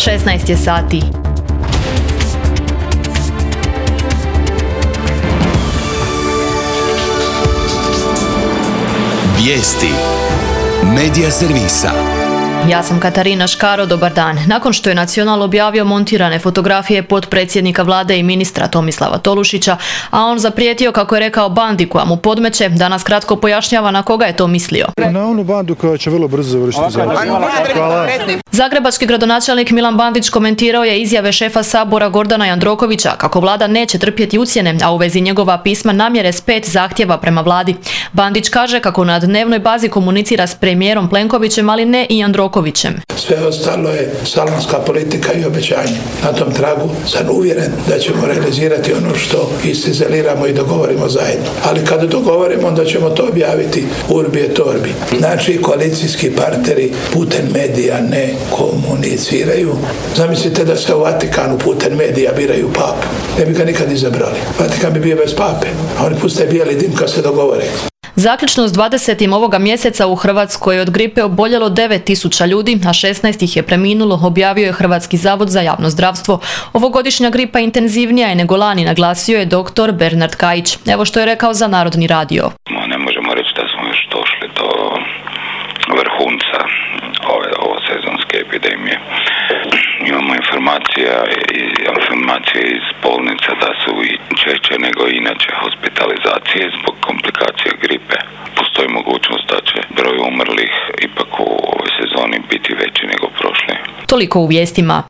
16 je sati. Vijesti Medija servisa. Ja sam Katarina Škaro, dobar dan. Nakon što je Nacional objavio montirane fotografije potpredsjednika vlade i ministra Tomislava Tolušića, a on zaprijetio, kako je rekao, bandi koja mu podmeće, danas kratko pojašnjava na koga je to mislio. Na onu bandu koja će vrlo brzo završiti Hvala. Zagrebački gradonačelnik Milan Bandić komentirao je izjave šefa Sabora Gordana Jandrokovića kako vlada neće trpjeti ucjene, a u vezi njegova pisma namjere s 5 zahtjeva prema vladi. Bandić kaže kako na dnevnoj bazi komunicira s premijerom Plenkovićem, ali ne i Jandrokovićem. Sve ostalo je salonska politika i obećanje. Na tom tragu sam uvjeren da ćemo realizirati ono što iscizeliramo i dogovorimo zajedno. Ali kada dogovorimo, onda ćemo to objaviti urbi et orbi. Znači, koalicijski partneri putem medija ne komuniciraju. Zamislite da se u Vatikanu putem medija biraju papu. Ne bi ga nikad izabrali. Vatikan bi bio bez pape, a oni puste bijeli dim kad se dogovore. Zaključno s 20. ovoga mjeseca u Hrvatskoj je od gripe oboljelo 9.000 ljudi, a 16 ih je preminulo, objavio je Hrvatski zavod za javno zdravstvo. Ovogodišnja gripa intenzivnija je nego lani, naglasio je dr. Bernard Kajić. Evo što je rekao za Narodni radio. Ne možemo reći da smo još došli do vrhunca ove sezonske epidemije. Imamo informacije iz bolnica da su i češće nego inače hospitalizacije zbog komplikacija gripe. Postoji mogućnost da će broj umrlih ipak u ovoj sezoni biti veći nego prošle. Toliko u vijestima.